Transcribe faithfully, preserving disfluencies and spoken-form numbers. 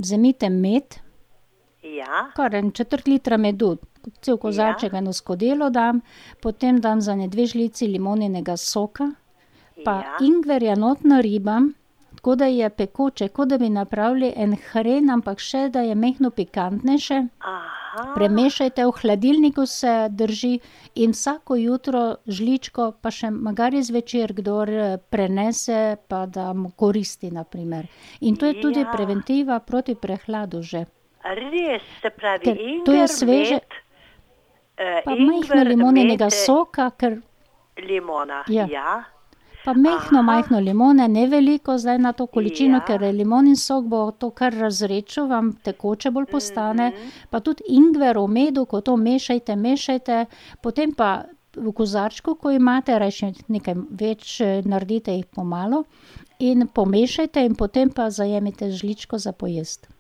vzemite med, Ja. kar en četrt litra medu, cel kozarček, eno skodelo dam, potem dam za ene dve žlici limoninega soka, pa Ja. ingverja not naribam, tako da je pekoče, kot da bi napravili en hren, ampak še, da je majhno pikantnejše. Aha. Premešajte, v hladilniku se drži in vsako jutro žličko, pa še magari zvečer, kdor prenese, pa da mu koristi, na primer. In to je tudi Ja. preventiva proti prehladu že. Res, se pravi, Ker to je ingver, sveže- med, Pa ingver, majhno limoninega med, soka, ker limona, Ja. ja. pa majhno, Aha. majhno limone, ne veliko zdaj na to količino, Ja. ker limonin sok bo to kar razredčil, vam tekoče bolj postane. Mhm. Pa tudi ingver v medu, ko to mešajte, mešajte, potem pa v kozarčku, ko imate, rajši nekaj več naredite jih po malo, in pomešajte in potem pa zajemite z žličko za pojesti.